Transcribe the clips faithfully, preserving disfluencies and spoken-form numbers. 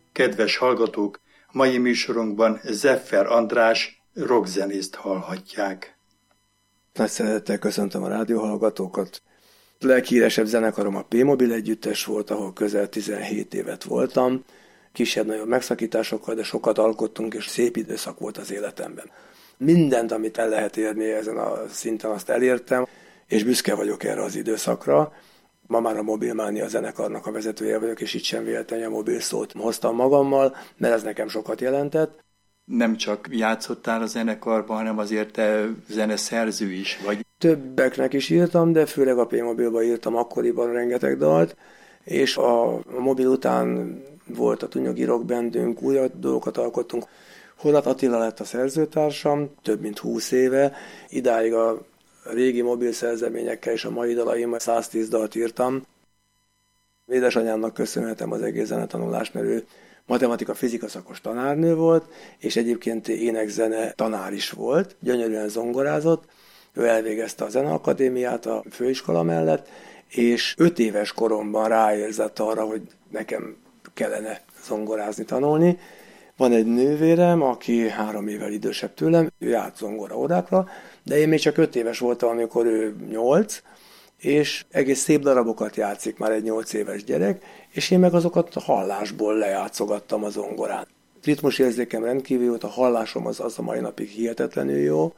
Kedves hallgatók, mai műsorunkban Zeffer András rockzenészt hallhatják. Nagy szeretettel köszöntöm a rádióhallgatókat. A leghíresebb zenekarom a P-Mobil együttes volt, ahol közel tizenhét évet voltam. Kisebb-nagyobb megszakításokkal, de sokat alkottunk, és szép időszak volt az életemben. Mindent, amit el lehet érni ezen a szinten, azt elértem, és büszke vagyok erre az időszakra. Ma már a Mobilmania zenekarnak a vezetője vagyok, és itt sem véletlenül a mobil szót hoztam magammal, mert ez nekem sokat jelentett. Nem csak játszottál a zenekarban, hanem azért te zeneszerző is vagy. Többeknek is írtam, de főleg a P-Mobilban írtam akkoriban rengeteg dalt, és a mobil után volt a Tunyogi Rock bandünk, új dolgokat alkottunk. Horváth Attila lett a szerzőtársam, több mint húsz éve, idáig a régi mobil szerzeményekkel és a mai dalaim száztíz dalt írtam. Édesanyámnak köszönhetem az egész zenetanulást, mert ő matematika-fizika szakos tanárnő volt, és egyébként énekzene tanár is volt, gyönyörűen zongorázott. Ő elvégezte a Zeneakadémiát a főiskola mellett, és öt éves koromban ráérzett arra, hogy nekem kellene zongorázni, tanulni. Van egy nővérem, aki három évvel idősebb tőlem, ő járt zongora órákra, de én még csak öt éves voltam, amikor ő nyolc, és egész szép darabokat játszik már egy nyolc éves gyerek, és én meg azokat a hallásból lejátszogattam a zongorán. Ritmusérzékem rendkívül volt, a hallásom az, az a mai napig hihetetlenül jó,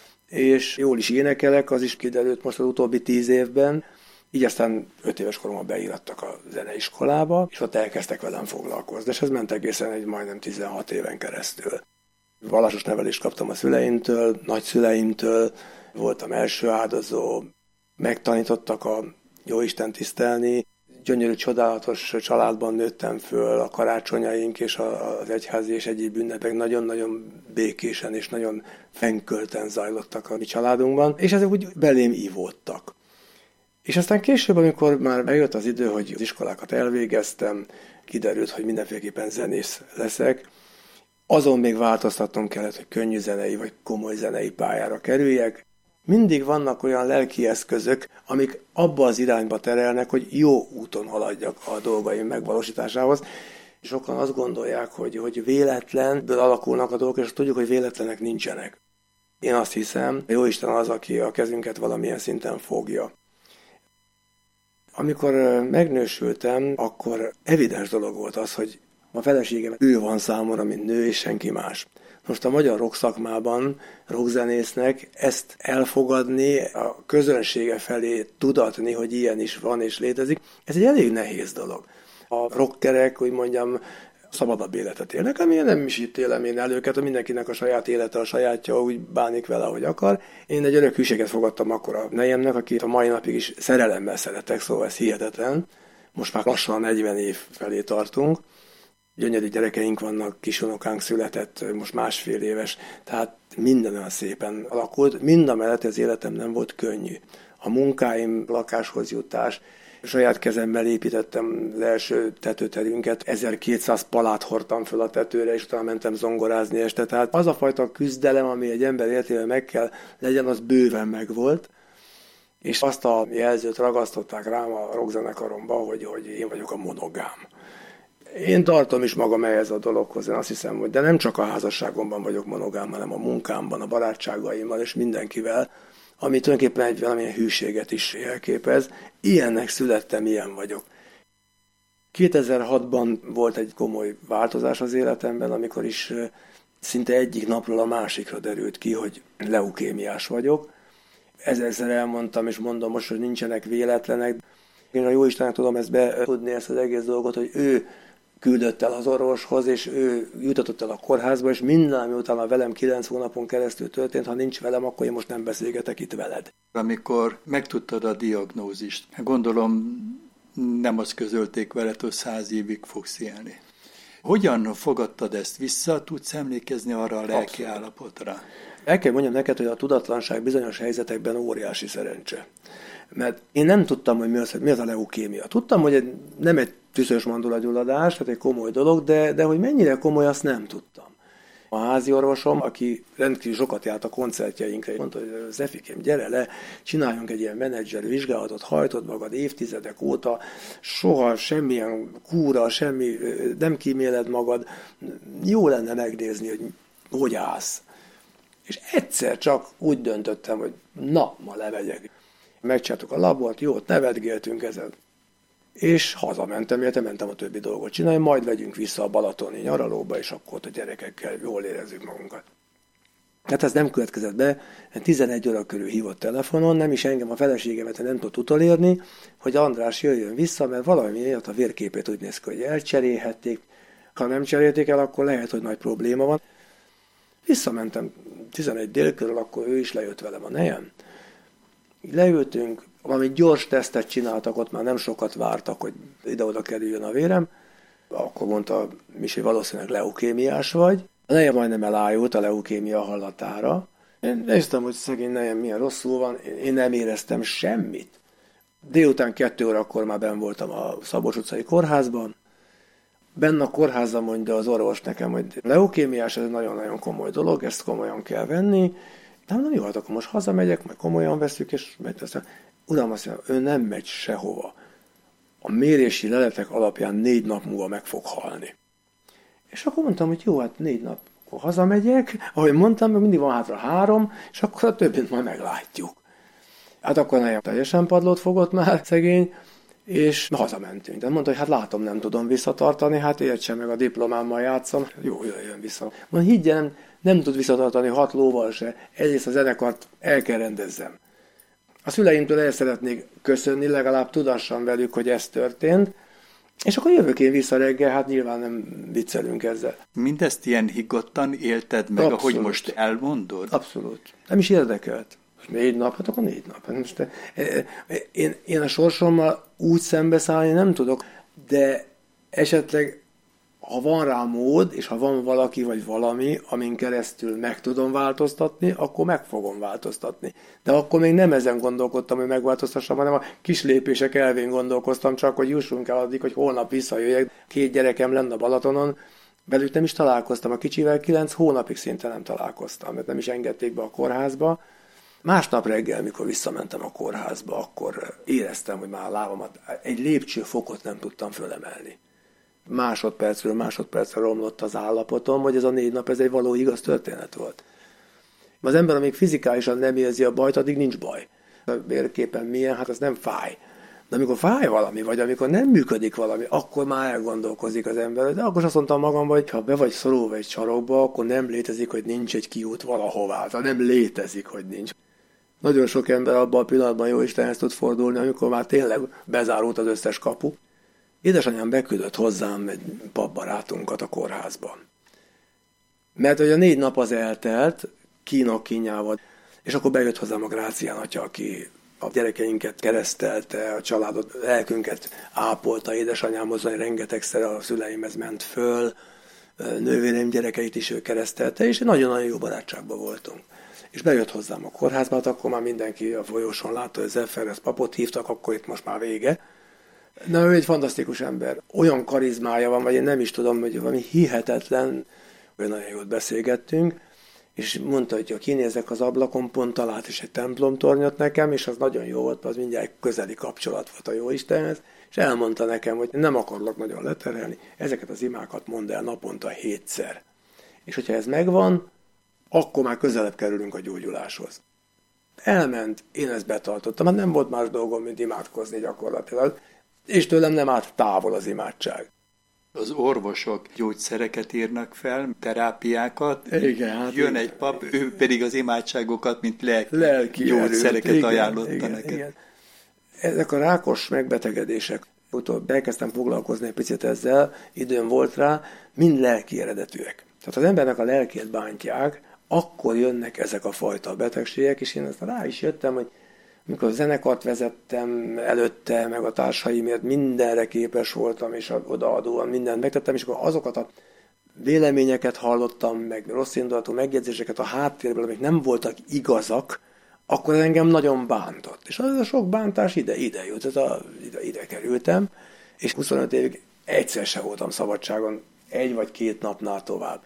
és jól is énekelek, az is kiderült most az utóbbi tíz évben. Így aztán öt éves koromban beírattak a zeneiskolába, és ott elkezdtek velem foglalkozni, és ez ment egészen egy majdnem tizenhat éven keresztül. Vallásos nevelést kaptam a szüleimtől, nagyszüleimtől, voltam első áldozó, megtanítottak a Jóisten tisztelni, gyönyörű, csodálatos családban nőttem föl, a karácsonyaink és az egyházi és egyéb ünnepek nagyon-nagyon békésen és nagyon fennkölten zajlottak a mi családunkban, és ezek úgy belém ivódtak. És aztán később, amikor már eljött az idő, hogy az iskolákat elvégeztem, kiderült, hogy mindenféleképpen zenész leszek. Azon még változtatnom kellett, hogy könnyű zenei vagy komoly zenei pályára kerüljek. Mindig vannak olyan lelki eszközök, amik abba az irányba terelnek, hogy jó úton haladjak a dolgaim megvalósításához. Sokan azt gondolják, hogy, hogy véletlenből alakulnak a dolgok, és tudjuk, hogy véletlenek nincsenek. Én azt hiszem, Jóisten az, aki a kezünket valamilyen szinten fogja. Amikor megnősültem, akkor evidens dolog volt az, hogy a feleségem ő van számomra, mint nő, és senki más. Most a magyar rock szakmában, rockzenésznek ezt elfogadni, a közönsége felé tudatni, hogy ilyen is van és létezik, ez egy elég nehéz dolog. A rockerek, úgy mondjam, szabadabb életet élnek, ami nem is ítélem én el őket, hogy mindenkinek a saját élete, a sajátja, úgy bánik vele, ahogy akar. Én egy örök hűséget fogadtam akkor a nejemnek, akit a mai napig is szerelemmel szeretek, szóval ez hihetetlen. Most már lassan negyven év felé tartunk. Gyönyörű gyerekeink vannak, kisunokánk született, most másfél éves, tehát minden olyan szépen alakult. Mindamellett az életem nem volt könnyű. A munkáim, lakáshoz jutás, saját kezemmel építettem az első tetőterünket, ezerkétszáz palát hordtam föl a tetőre, és utána mentem zongorázni este. Tehát az a fajta küzdelem, ami egy ember életében meg kell legyen, az bőven megvolt. És azt a jelzőt ragasztották rám a rockzenekaromba, hogy, hogy én vagyok a monogám. Én tartom is magam ehhez a dologhoz, én azt hiszem, hogy de nem csak a házasságomban vagyok monogám, hanem a munkámban, a barátságaimmal és mindenkivel, ami tulajdonképpen egy valamilyen hűséget is jelképez. Ilyennek születtem, ilyen vagyok. kétezer-hatban volt egy komoly változás az életemben, amikor is szinte egyik napról a másikra derült ki, hogy leukémiás vagyok. Ezerszer elmondtam, és mondom most, hogy nincsenek véletlenek. Én a Jóistennek tudom ezt betudni, ezt az egész dolgot, hogy ő küldött el az orvoshoz, és ő jutatott el a kórházba, és minden, ami utána velem kilenc hónapon keresztül történt, ha nincs velem, akkor én most nem beszélgetek itt veled. Amikor megtudtad a diagnózist, gondolom nem azt közölték veled, hogy száz évig fogsz élni. Hogyan fogadtad ezt vissza? Tudsz emlékezni arra a lelki Abszolút. Állapotra? El kell mondjam neked, hogy a tudatlanság bizonyos helyzetekben óriási szerencse. Mert én nem tudtam, hogy mi az, mi az a leukémia. Tudtam, hogy egy, nem egy tüszös mandulagyulladás, tehát egy komoly dolog, de, de hogy mennyire komoly, azt nem tudtam. A házi orvosom, aki rendkívül sokat járt a koncertjeinkre, mondta, hogy Zefikém, gyere le, csináljunk egy ilyen menedzser vizsgálatot, hajtod magad évtizedek óta, soha semmilyen kúra, semmi, nem kíméled magad, jó lenne megnézni, hogy hogy állsz. És egyszer csak úgy döntöttem, hogy na, ma lemegyek. Megcsináltuk a labort, jót nevetgéltünk ezen. És hazamentem, illetve mentem a többi dolgot csinálni, majd vegyünk vissza a balatoni nyaralóba, és akkor ott a gyerekekkel jól érezzük magunkat. Hát ez nem következett be, tizenegy óra körül hívott telefonon, nem is engem, a feleségemet nem tudott utolérni, hogy András jöjjön vissza, mert valami miatt a vérképét úgy néz ki, hogy elcserélhették. Ha nem cserélték el, akkor lehet, hogy nagy probléma van. Visszamentem tizenegy dél körül, akkor ő is lejött velem a nejem. Leültünk, valami gyors tesztet csináltak, ott már nem sokat vártak, hogy ide-oda kerüljön a vérem. Akkor mondta Misi, valószínűleg leukémiás vagy. A nejem majdnem elájult a leukémia hallatára. Én néztem, hogy szegény nejem milyen rosszul van, én nem éreztem semmit. Délután kettő órakor már benn voltam a Szabolcs utcai kórházban. Benne a kórházban mondja az orvos nekem, hogy leukémiás, ez nagyon-nagyon komoly dolog, ezt komolyan kell venni. De nem jó, hát akkor most hazamegyek, majd komolyan veszük, és megy aztán. Uram, azt mondja, ő nem megy sehova. A mérési leletek alapján négy nap múlva meg fog halni. És akkor mondtam, hogy jó, hát négy nap, akkor hazamegyek, ahogy mondtam, mindig van hátra három, és akkor a többit majd meglátjuk. Hát akkor nejem teljesen padlót fogott már szegény, és hazamentünk. De mondta, hogy hát látom, nem tudom visszatartani, hát értse meg, a diplomámmal játszom, jó, jöjjön vissza. Mondja, higgyen, nem, nem tud visszatartani hat lóval se, egyrészt a zenekart el kell rendezzem. A szüleimtől el szeretnék köszönni, legalább tudassam velük, hogy ez történt, és akkor jövök én vissza reggel, hát nyilván nem viccelünk ezzel. Mindezt ilyen higgadtan élted meg, abszolút, ahogy most elmondod? Abszolút. Nem is érdekelt. Négy nap, hát akkor négy nap. Most, én, én a sorsommal úgy szembeszállni nem tudok, de esetleg ha van rá mód, és ha van valaki vagy valami, amin keresztül meg tudom változtatni, akkor meg fogom változtatni. De akkor még nem ezen gondolkodtam, hogy megváltoztassam, hanem a kis lépések elvén gondolkoztam, csak hogy jussunk el addig, hogy holnap visszajöjjek. Két gyerekem lenne a Balatonon, velük nem is találkoztam. A kicsivel kilenc hónapig szinte nem találkoztam, mert nem is engedték be a kórházba. Másnap reggel, mikor visszamentem a kórházba, akkor éreztem, hogy már a lábamat egy lépcsőfokot nem tudtam fölemelni. Másodpercről másodpercre romlott az állapotom, hogy ez a négy nap, ez egy való igaz történet volt. Az ember, amíg fizikálisan nem érzi a bajt, addig nincs baj. A vérképen milyen, hát az nem fáj. De amikor fáj valami, vagy amikor nem működik valami, akkor már elgondolkozik az ember. De akkor azt mondtam magamban, hogy ha be vagy szorulva egy sarokba, akkor nem létezik, hogy nincs egy kiút valahová. Tehát nem létezik, hogy nincs. Nagyon sok ember abban a pillanatban jó Istenhez tud fordulni, amikor már tényleg bezárult az összes kapu. Édesanyám beküldött hozzám egy papbarátunkat a kórházban. Mert hogy a négy nap az eltelt, kínok kínjával, és akkor bejött hozzám a Grácián atya, aki a gyerekeinket keresztelte, a családot, lelkünket ápolta, édesanyámhoz rengetegszer a szüleimhez ment föl, nővérem gyerekeit is ő keresztelte, és nagyon-nagyon jó barátságban voltunk. És bejött hozzám a kórházba, hát akkor már mindenki a folyosón látta, hogy Zeferez papot hívtak, akkor itt most már vége. Na, ő egy fantasztikus ember. Olyan karizmája van, vagy én nem is tudom, hogy valami hihetetlen, hogy nagyon jót beszélgettünk, és mondta, hogy ha kinézek az ablakon, pont talált is egy templomtornyot nekem, és az nagyon jó volt, az mindjárt közeli kapcsolat volt a Jóistenhez, és elmondta nekem, hogy nem akarlak nagyon leterelni, ezeket az imákat mondd el naponta hétszer. És hogyha ez megvan, akkor már közelebb kerülünk a gyógyuláshoz. Elment, én ezt betartottam, hát nem volt más dolgom, mint imádkozni gyakorlatilag, és tőlem nem állt távol az imádság. Az orvosok gyógyszereket írnak fel, terápiákat, igen, hát jön igen, egy pap, igen, ő pedig az imádságokat, mint lelki, lelki gyógyszereket erőt, ajánlotta igen, neked. Igen. Ezek a rákos megbetegedések, utóbb elkezdtem foglalkozni egy picit ezzel, időm volt rá, mind lelki eredetűek. Tehát az embernek a lelkét bántják, akkor jönnek ezek a fajta betegségek, és én ezt rá is jöttem, hogy mikor a zenekart vezettem előtte, meg a társaimért mindenre képes voltam, és odaadóan mindent megtettem, és akkor azokat a véleményeket hallottam, meg rossz indulatú megjegyzéseket a háttérből, amik nem voltak igazak, akkor engem nagyon bántott. És az a sok bántás ide, ide jut, ez a, ide, ide kerültem, és huszonöt évig egyszer se voltam szabadságon, egy vagy két napnál tovább.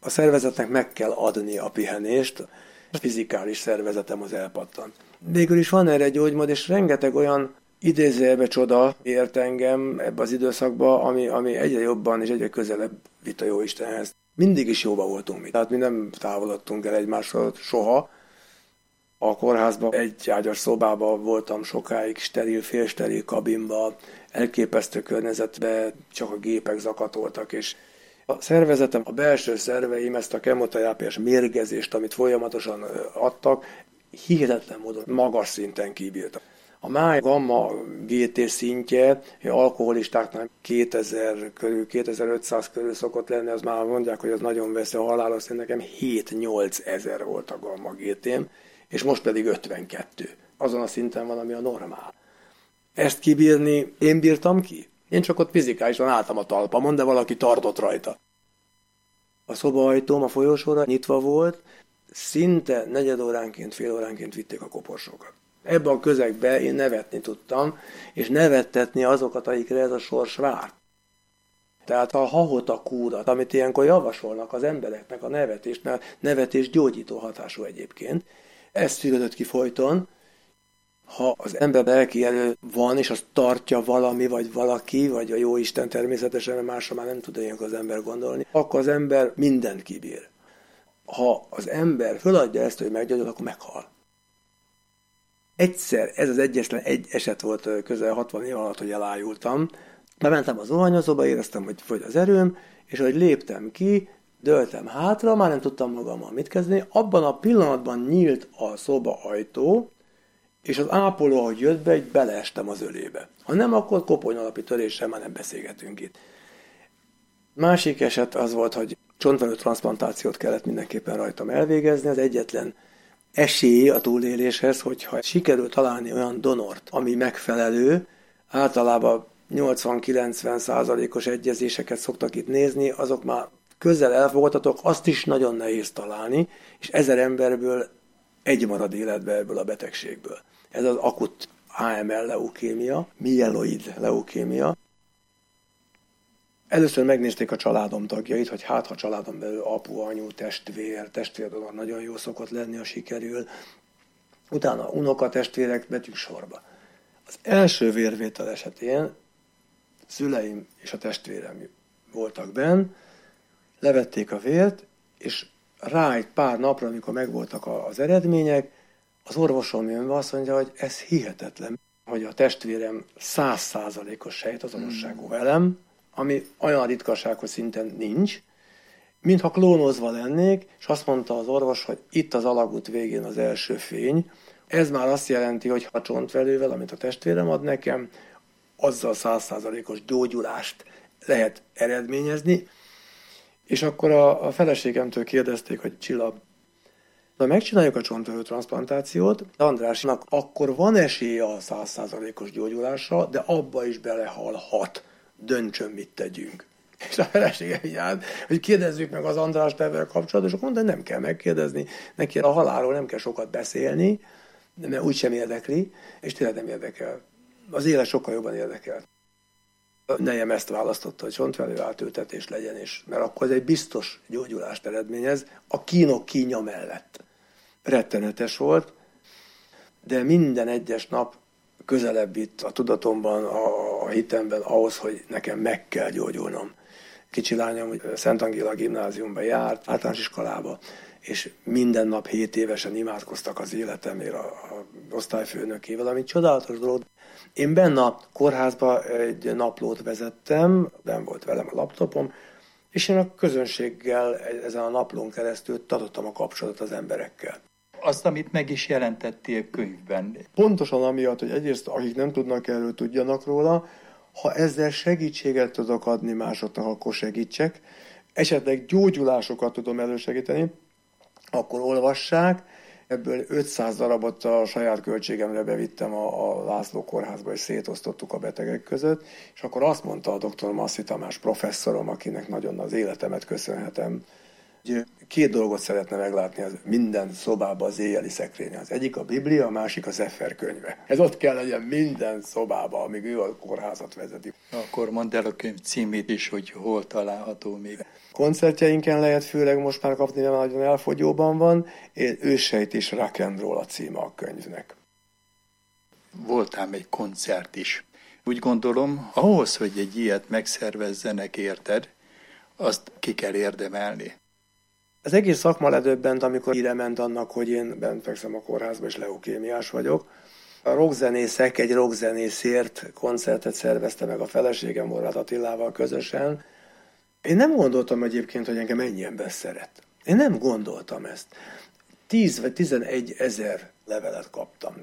A szervezetnek meg kell adni a pihenést, a fizikális szervezetem az elpattant. Végül is van erre egy gyógymód, és rengeteg olyan idézőjelbe csoda ért engem ebbe az időszakba, ami, ami egyre jobban és egyre közelebb vitt a Jóistenhez. Mindig is jóba voltunk mi. Tehát mi nem távolodtunk el egymásról soha. A kórházban egy ágyas szobában voltam sokáig, steril, félsteril kabinban, elképesztő környezetben, csak a gépek zakatoltak, és a szervezetem, a belső szerveim ezt a kemoterápiás mérgezést, amit folyamatosan adtak, hihetetlen módon magas szinten kibírtak. A máj gamma gé té szintje alkoholistáknál kétezer körül, kétezer-ötszáz körül szokott lenni, az már mondják, hogy az nagyon veszi a halálos szint, nekem hét-nyolc ezer volt a gamma gé tém, és most pedig ötvenkettő. Azon a szinten van, ami a normál. Ezt kibírni én bírtam ki? Én csak ott fizikálisan álltam a talpamon, de valaki tartott rajta. A szobaajtóm a folyosóra nyitva volt, szinte negyed óránként, fél óránként vitték a koporsókat. Ebben a közegben én nevetni tudtam, és nevettetni azokat, akikre ez a sors várt. Tehát a hahota kúrat, amit ilyenkor javasolnak az embereknek a nevetést, mert nevetés gyógyító hatású egyébként, ez szűrődött ki folyton. Ha az ember lelki erő van, és azt tartja valami, vagy valaki, vagy a Jóisten természetesen, mert másra már nem tud ilyenkor az ember gondolni, akkor az ember mindent kibír. Ha az ember föladja ezt, hogy meggyógyul, akkor meghal. Egyszer, ez az egyetlen egy eset volt közel hatvan év alatt, hogy elájultam. Bementem az zuhanyozóba, éreztem, hogy fogy az erőm, és ahogy léptem ki, dőltem hátra, már nem tudtam magammal mit kezdeni. Abban a pillanatban nyílt a szoba ajtó, és az ápoló, ahogy jött be, így beleestem az ölébe. Ha nem, akkor kopony alapi töréssel már nem beszélgetünk itt. Másik eset az volt, hogy csontvelő transzplantációt kellett mindenképpen rajtam elvégezni, az egyetlen esély a túléléshez, hogyha sikerül találni olyan donort, ami megfelelő, általában nyolcvan-kilencven százalékos egyezéseket szoktak itt nézni, azok már közel elfogadhatók, azt is nagyon nehéz találni, és ezer emberből egy marad életbe ebből a betegségből. Ez az akut á em el leukémia, mieloid leukémia. Először megnézték a családom tagjait, hogy hát ha családom belül apu, anyu, testvér, testvérdonor nagyon jó szokott lenni, a sikerül. Utána unoka testvérek betűk sorba. Az első vérvétel esetén szüleim és a testvérem voltak benn, levették a vért, és rá egy pár napra, amikor megvoltak az eredmények, az orvosom jön be, azt mondja, hogy ez hihetetlen, hogy a testvérem száz százalékos sejtazonosságú velem, ami olyan ritkaság, hogy szinten nincs, mintha klónozva lennék, és azt mondta az orvos, hogy itt az alagút végén az első fény. Ez már azt jelenti, hogy ha csontvelővel, amit a testvérem ad nekem, azzal száz százalékos gyógyulást lehet eredményezni. És akkor a, a feleségemtől kérdezték, hogy Csilla, ha megcsináljuk a csontvelő transzplantációt, Andrásnak akkor van esélye a száz százalékos gyógyulásra, de abba is belehalhat. Döntsön, mit tegyünk. És a feleségem így állt, hogy kérdezzük meg az András tervvel kapcsolatban, és akkor mondta, hogy nem kell megkérdezni, neki a halálról nem kell sokat beszélni, mert úgysem érdekli, és tényleg nem érdekel. Az élet sokkal jobban érdekel. A nejem ezt választotta, hogy csontvelő átültetés legyen, és mert akkor ez egy biztos gyógyulást eredményez, a kínok kínja mellett. Rettenetes volt, de minden egyes nap közelebb itt a tudatomban, a, a hitemben ahhoz, hogy nekem meg kell gyógyulnom. Kicsi lányom, hogy Szent Angéla gimnáziumba járt, általános iskolába, és minden nap hét évesen imádkoztak az életemért a, a osztályfőnökével, ami csodálatos dolog. Én benne a kórházba egy naplót vezettem, benn volt velem a laptopom, és én a közönséggel ezen a naplón keresztül tartottam a kapcsolatot az emberekkel. Azt, amit meg is jelentettél könyvben. Pontosan amiatt, hogy egyrészt akik nem tudnak erről, tudjanak róla, ha ezzel segítséget tudok adni másoknak, akkor segítsek. Esetleg gyógyulásokat tudom elősegíteni, akkor olvassák. Ebből ötszáz darabot a saját költségemre bevittem a, a László kórházba, és szétosztottuk a betegek között, és akkor azt mondta a doktor Masszi Tamás professzorom, akinek nagyon az életemet köszönhetem, Két dolgot szeretne meglátni az minden szobában az éjjeli szekrényen. Az egyik a Biblia, a másik a Zeffer könyve. Ez ott kell legyen minden szobában, amíg ő a kórházat vezeti. Akkor mondd el a könyv címét is, hogy hol található még. Koncertjeinken lehet főleg most már kapni, mert nagyon elfogyóban van. Őssejt és Rock and Roll a címe a könyvnek. Voltál egy koncert is. Úgy gondolom, ahhoz, hogy egy ilyet megszervezzenek, érted, azt ki kell érdemelni. Az egész szakma ledöbbent, amikor híre ment annak, hogy én bent fekszem a kórházba, és leukémiás vagyok. A rockzenészek egy rockzenészért koncertet szervezte meg a feleségem Horváth Attilával közösen. Én nem gondoltam egyébként, hogy engem ennyi ember szeret. Én nem gondoltam ezt. Tíz vagy tizenegy ezer levelet kaptam.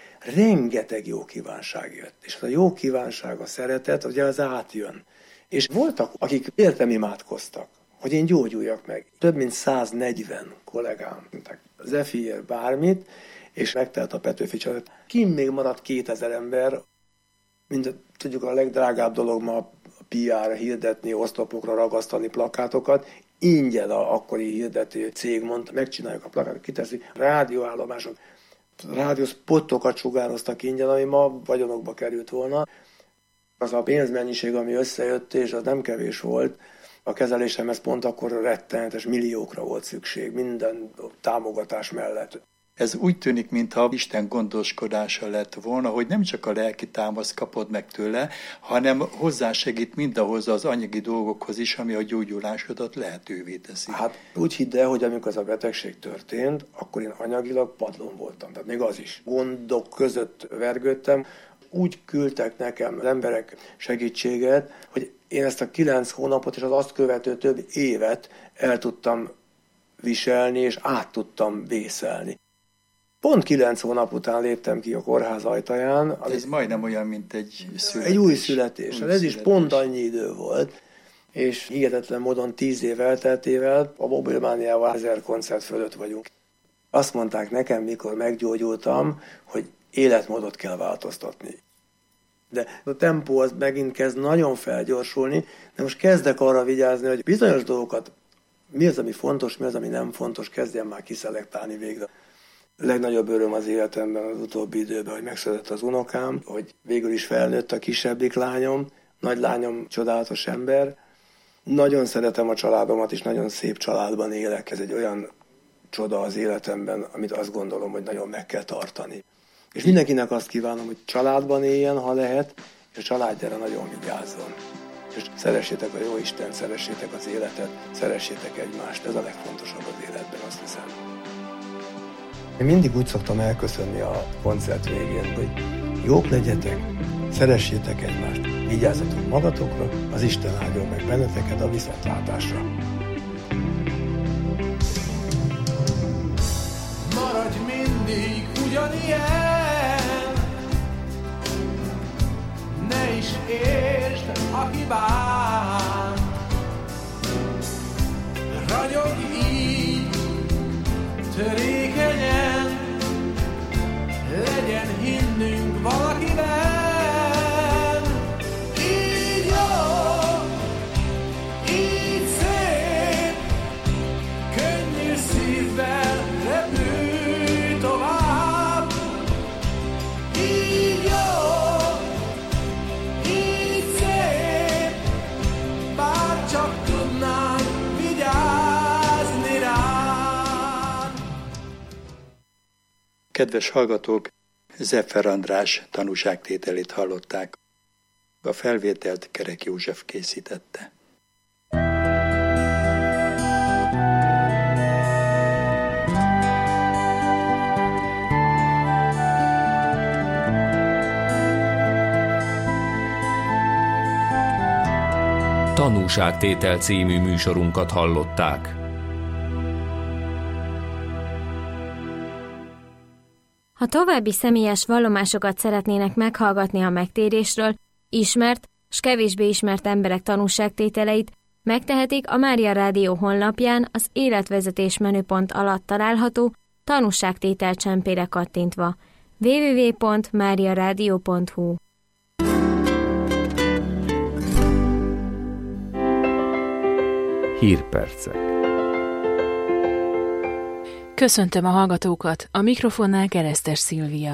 Rengeteg jó kívánság jött. És az a jó kívánság, a szeretet, ugye az átjön. És voltak, akik értem imádkoztak, hogy én gyógyuljak meg. Több mint száznegyven kollégám, Zephyr bármit, és megtelt a Petőfi család. Kint még maradt kétezer ember, mint tudjuk a legdrágább dolog ma a pé er, hirdetni, oszlopokra ragasztani plakátokat. Ingyen a akkori hirdető cég mondta, megcsináljuk a plakátot, kiteszi, rádióállomások, rádiószpottokat sugároztak ingyen, ami ma vagyonokba került volna. Az a pénzmennyiség, ami összejött, és az nem kevés volt, a kezelésemhez pont akkor rettenetes milliókra volt szükség, minden támogatás mellett. Ez úgy tűnik, mintha Isten gondoskodása lett volna, hogy nem csak a lelki támaszt kapod meg tőle, hanem hozzásegít mindahhoz az anyagi dolgokhoz is, ami a gyógyulásodat lehetővé teszi. Hát úgy hidd el, hogy amikor ez a betegség történt, akkor én anyagilag padlón voltam. Tehát még az is. Gondok között vergődtem. Úgy küldtek nekem az emberek segítséget, hogy én ezt a kilenc hónapot és az azt követő több évet el tudtam viselni, és át tudtam vészelni. Pont kilenc hónap után léptem ki a kórház ajtaján. Ez majdnem olyan, mint egy születés. Egy új születés. Új ez születés. Is pont annyi idő volt, és hihetetlen módon tíz év elteltével a Mobilmániával ezer koncert fölött vagyunk. Azt mondták nekem, mikor meggyógyultam, hogy életmódot kell változtatni. De a tempó az megint kezd nagyon felgyorsulni, de most kezdek arra vigyázni, hogy bizonyos dolgokat, mi az, ami fontos, mi az, ami nem fontos, kezdjem már kiszelektálni végre. A legnagyobb öröm az életemben az utóbbi időben, hogy megszületett az unokám, hogy végül is felnőtt a kisebbik lányom, nagy lányom csodálatos ember. Nagyon szeretem a családomat, és nagyon szép családban élek. Ez egy olyan csoda az életemben, amit azt gondolom, hogy nagyon meg kell tartani. És mindenkinek azt kívánom, hogy családban éljen, ha lehet, és a családjára nagyon vigyázzon. És szeressétek a Jóisten, szeressétek az életet, szeressétek egymást. Ez a legfontosabb az életben, azt hiszem. Én mindig úgy szoktam elköszönni a koncert végén, hogy jók legyetek, szeressétek egymást, vigyázzatok magatokra, az Isten áldjon meg benneteket a viszontlátásra. Maradj mindig ugyanilyen, ne is értsd, aki bánt. Ragyog így, törékenyen, legyen hinnünk valakiben. Így jó, így szép, könnyű szívvel repülj tovább. Így jó, így szép, bár csak tudnánk vigyázni rád. Kedves hallgatók, Zeffer András tanúságtételét hallották. A felvételt Kerek József készítette. Tanúságtétel című műsorunkat hallották. Ha további személyes vallomásokat szeretnének meghallgatni a megtérésről, ismert s kevésbé ismert emberek tanúságtételeit, megtehetik a Mária Rádió honlapján az életvezetés menüpont alatt található tanúságtétel csempére kattintva. double-u double-u double-u pont mária rádió pont hu Hírpercek. Köszöntöm a hallgatókat, a mikrofonnál Keresztes Szilvia.